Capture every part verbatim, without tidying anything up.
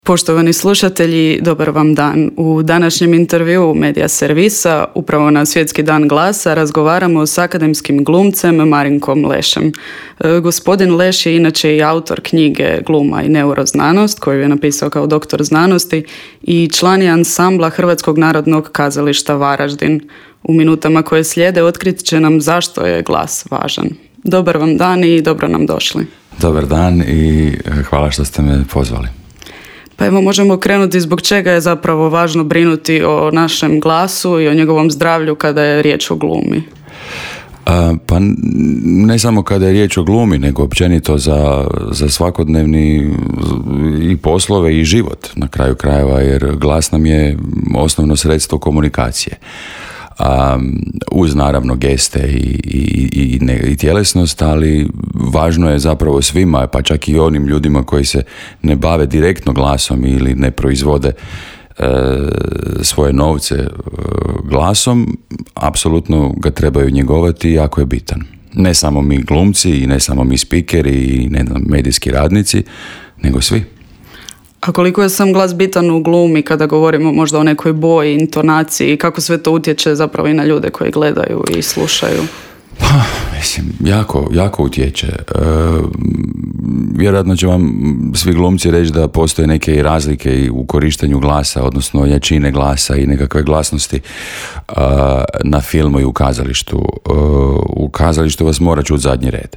Poštovani slušatelji, dobar vam dan. U današnjem intervjuu Medija servisa, upravo na Svjetski dan glasa, razgovaramo s akademskim glumcem Marinkom Lešem. E, gospodin Leš je inače i autor knjige Gluma i neuroznanost, koju je napisao kao doktor znanosti, i član je ansambla Hrvatskog narodnog kazališta Varaždin. U minutama koje slijede otkrit će nam zašto je glas važan. Dobar vam dan i dobro nam došli. Dobar dan i hvala što ste me pozvali. Pa evo, možemo krenuti zbog čega je zapravo važno brinuti o našem glasu i o njegovom zdravlju kada je riječ o glumi. A, pa ne samo kada je riječ o glumi, nego općenito za, za svakodnevni i poslove i život na kraju krajeva, jer glas nam je osnovno sredstvo komunikacije. Um, uz naravno geste i, i, i, ne, i tjelesnost, ali važno je zapravo svima, pa čak i onim ljudima koji se ne bave direktno glasom ili ne proizvode e, svoje novce e, glasom, apsolutno ga trebaju njegovati i jako je bitan. Ne samo mi glumci i ne samo mi spikeri i ne znam, medijski radnici, nego svi. A koliko je sam glas bitan u glumi kada govorimo možda o nekoj boji, intonaciji, kako sve to utječe zapravo i na ljude koji gledaju i slušaju? Pa, mislim, jako, jako utječe. E, vjerojatno će vam svi glumci reći da postoje neke razlike u korištenju glasa, odnosno jačine glasa i nekakve glasnosti e, na filmu i u kazalištu. E, u kazalištu vas mora čuti zadnji red.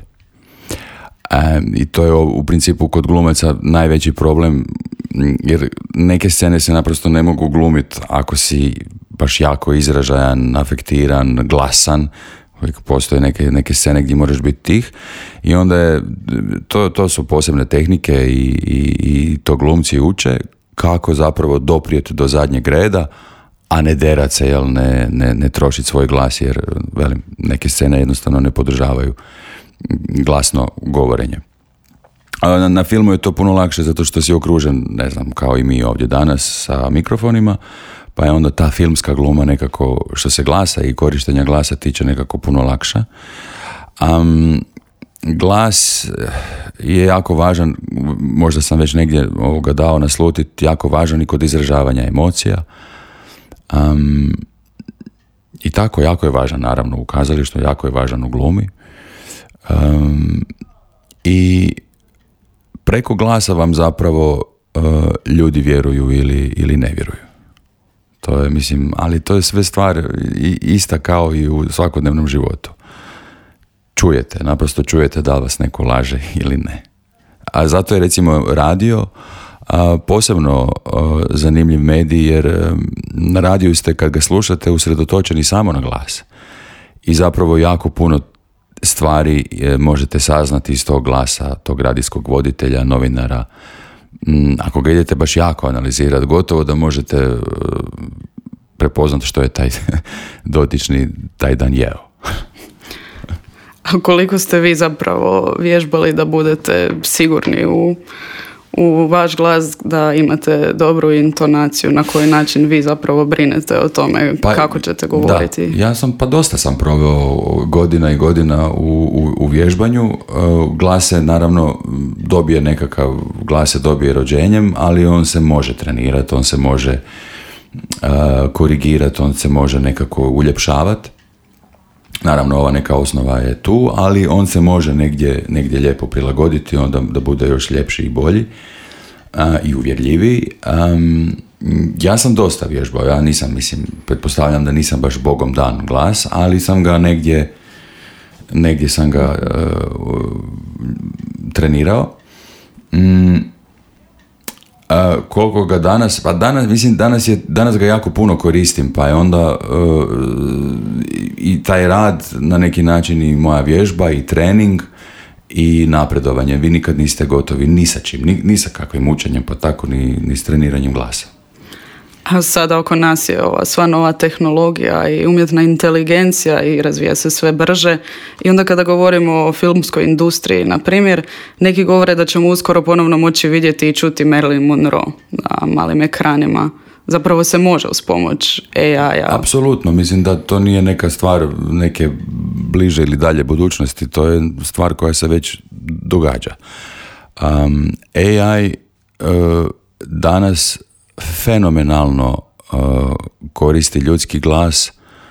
E, I to je u principu kod glumaca najveći problem, jer neke scene se naprosto ne mogu glumiti ako si baš jako izražajan, afektiran, glasan. Postoje neke, neke scene gdje moraš biti tih i onda je, to, to su posebne tehnike i, i, i to glumci uče kako zapravo doprijeti do zadnjeg reda, a ne derat se, jel, ne, ne, ne trošiti svoj glas, jer velim, neke scene jednostavno ne podržavaju glasno govorenje. A na, na filmu je to puno lakše zato što si okružen, ne znam, kao i mi ovdje danas sa mikrofonima, pa je onda ta filmska gluma nekako, što se glasa i korištenja glasa tiče, nekako puno lakša. Um, glas je jako važan, možda sam već negdje ovoga dao naslutiti, jako važan i kod izražavanja emocija. Um, I tako, jako je važan naravno u kazalištu, jako je važan u glumi. Um, I preko glasa vam zapravo uh, ljudi vjeruju ili, ili ne vjeruju. To je, mislim, ali to je sve stvar ista kao i u svakodnevnom životu. Čujete, naprosto čujete da li vas neko laže ili ne. A zato je recimo radio a, posebno a, zanimljiv medij, jer a, na radiju ste, kad ga slušate, usredotočeni samo na glas. I zapravo jako puno stvari je, možete saznati iz tog glasa, tog radijskog voditelja, novinara. Ako ga idete baš jako analizirati, gotovo da možete prepoznati što je taj dotični taj dan jeo. A koliko ste vi zapravo vježbali da budete sigurni u, u vaš glas, da imate dobru intonaciju, na koji način vi zapravo brinete o tome pa, kako ćete govoriti? Da, ja sam, pa dosta sam proveo godina i godina u, u, u vježbanju. Glas se naravno dobije nekakav, glas se dobije rođenjem, ali on se može trenirati, on se može uh, korigirati, on se može nekako uljepšavati. Naravno, ova neka osnova je tu, ali on se može negdje, negdje lijepo prilagoditi, onda da bude još ljepši i bolji a, i uvjerljiviji. Um, ja sam dosta vježbao, ja nisam, mislim, pretpostavljam da nisam baš bogom dan glas, ali sam ga negdje, negdje sam ga uh, trenirao. Um, Uh, koliko ga danas, pa danas, mislim, danas, je, danas ga jako puno koristim, pa je onda uh, i taj rad na neki način i moja vježba i trening i napredovanje. Vi nikad niste gotovi ni sa čim, ni, ni sa kakvim učenjem, pa tako ni, ni s treniranjem glasa. A sada oko nas je ova sva nova tehnologija i umjetna inteligencija i razvija se sve brže. I onda kada govorimo o filmskoj industriji, na primjer, neki govore da ćemo uskoro ponovno moći vidjeti i čuti Marilyn Monroe na malim ekranima. Zapravo se može uz pomoć A I-a. Apsolutno, mislim da to nije neka stvar neke bliže ili dalje budućnosti, to je stvar koja se već događa. Um, A I uh, danas fenomenalno uh, koristi ljudski glas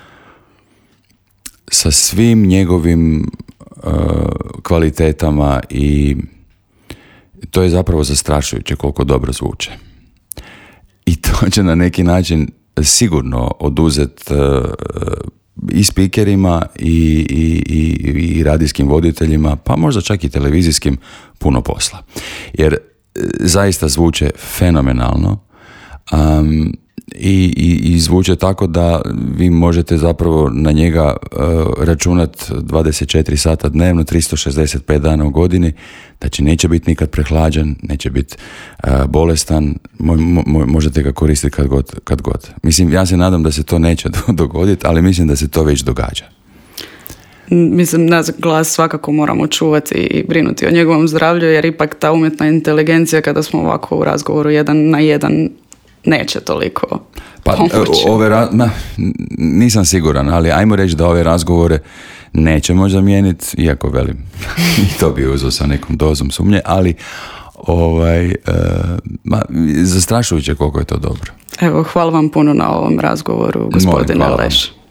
sa svim njegovim uh, kvalitetama i to je zapravo zastrašujuće koliko dobro zvuče. I to će na neki način sigurno oduzet uh, i speakerima i, i, i, i radijskim voditeljima, pa možda čak i televizijskim, puno posla. Jer zaista zvuče fenomenalno um, i, i, i zvuče tako da vi možete zapravo na njega uh, računat dvadeset četiri sata dnevno, tristo šezdeset pet dana u godini, znači neće biti nikad prehlađen, neće biti uh, bolestan, mo, mo, možete ga koristiti kad god, kad god. Mislim, ja se nadam da se to neće dogoditi, ali mislim da se to već događa. Mislim, nas glas svakako moramo čuvati i brinuti o njegovom zdravlju, jer ipak ta umjetna inteligencija, kada smo ovako u razgovoru jedan na jedan, neće toliko pa, pomoći. Ove ra- ma, nisam siguran, ali ajmo reći da ove razgovore nećemo zamijeniti, iako velim, i to bi uzeo sa nekom dozom sumnje, ali ovaj, uh, ma, zastrašujuće koliko je to dobro. Evo, hvala vam puno na ovom razgovoru, gospodine Leš.